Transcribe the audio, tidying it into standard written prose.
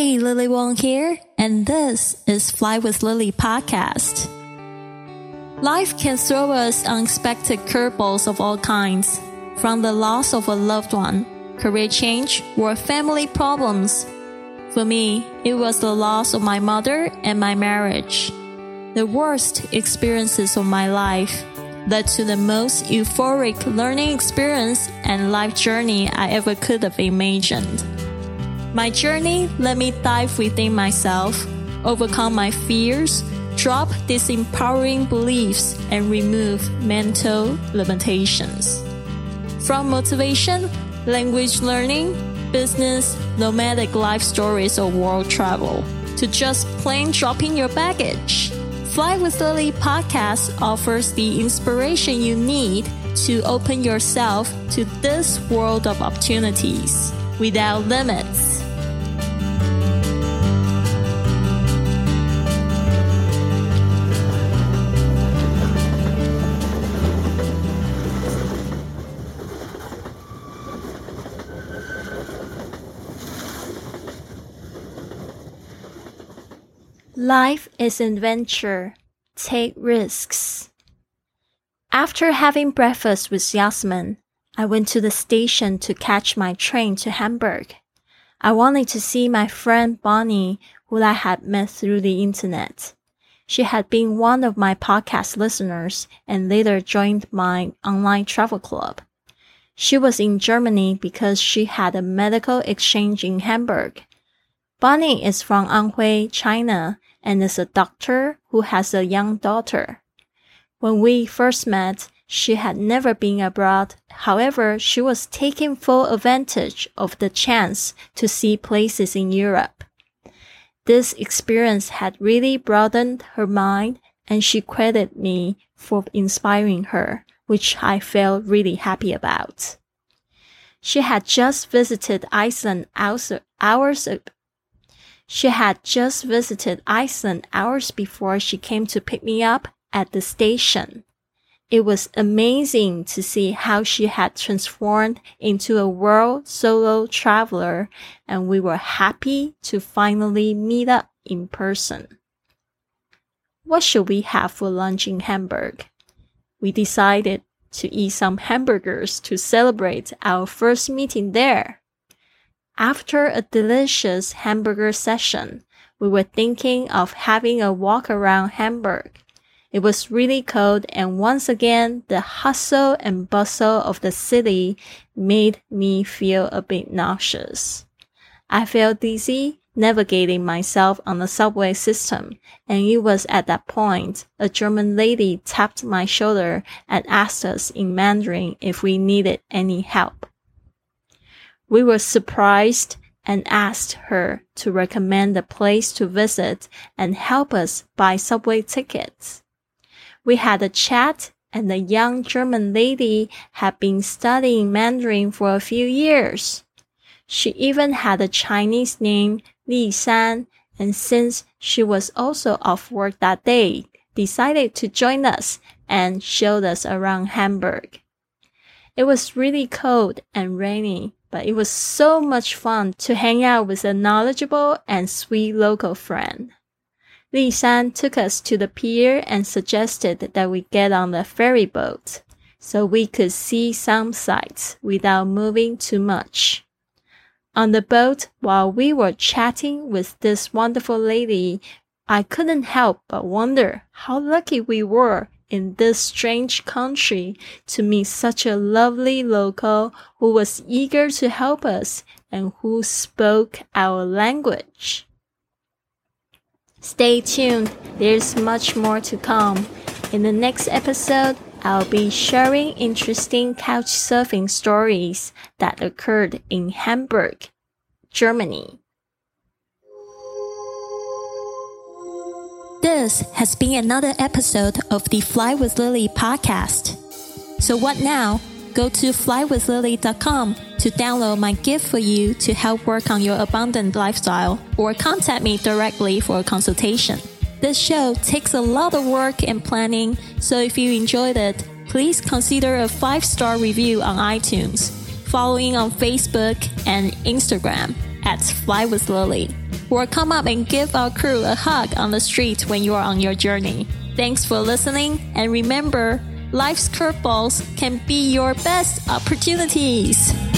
Hey, Lily Wong here, and this is Fly with Lily podcast. Life can throw us unexpected curveballs of all kinds, from the loss of a loved one, career change, or family problems. For me, it was the loss of my mother and my marriage. The worst experiences of my life led to the most euphoric learning experience and life journey I ever could have imagined. My journey let me dive within myself, overcome my fears, drop disempowering beliefs, and remove mental limitations. From motivation, language learning, business, nomadic life stories, or world travel, to just plain dropping your baggage, Fly with Lily podcast offers the inspiration you need to open yourself to this world of opportunities without limits. Life is an adventure. Take risks. After having breakfast with Yasmin, I went to the station to catch my train to Hamburg. I wanted to see my friend Bonnie, who I had met through the internet. She had been one of my podcast listeners and later joined my online travel club. She was in Germany because she had a medical exchange in Hamburg. Bonnie is from Anhui, China, and is a doctor who has a young daughter. When we first met, she had never been abroad. However, she was taking full advantage of the chance to see places in Europe. This experience had really broadened her mind, and she credited me for inspiring her, which I felt really happy about. She had just visited Iceland hours before she came to pick me up at the station. It was amazing to see how she had transformed into a world solo traveler, and we were happy to finally meet up in person. What should we have for lunch in Hamburg? We decided to eat some hamburgers to celebrate our first meeting there. After a delicious hamburger session, we were thinking of having a walk around Hamburg. It was really cold, and once again, the hustle and bustle of the city made me feel a bit nauseous. I felt dizzy navigating myself on the subway system, and it was at that point a German lady tapped my shoulder and asked us in Mandarin if we needed any help. We were surprised and asked her to recommend a place to visit and help us buy subway tickets. We had a chat, and the young German lady had been studying Mandarin for a few years. She even had a Chinese name, Li San, and since she was also off work that day, decided to join us and showed us around Hamburg. It was really cold and rainy, but it was so much fun to hang out with a knowledgeable and sweet local friend. Li San took us to the pier and suggested that we get on the ferry boat so we could see some sights without moving too much. On the boat, while we were chatting with this wonderful lady, I couldn't help but wonder how lucky we were in this strange country to meet such a lovely local who was eager to help us and who spoke our language. Stay tuned, there's much more to come. In the next episode, I'll be sharing interesting couchsurfing stories that occurred in Hamburg, Germany. This has been another episode of the Fly with Lily podcast. So what now? Go to flywithlily.com to download my gift for you to help work on your abundant lifestyle, or contact me directly for a consultation. This show takes a lot of work and planning, so if you enjoyed it, please consider a 5-star review on iTunes, following on Facebook and Instagram at Fly with Lily. or come up and give our crew a hug on the street when you are on your journey. Thanks for listening, and remember, life's curveballs can be your best opportunities.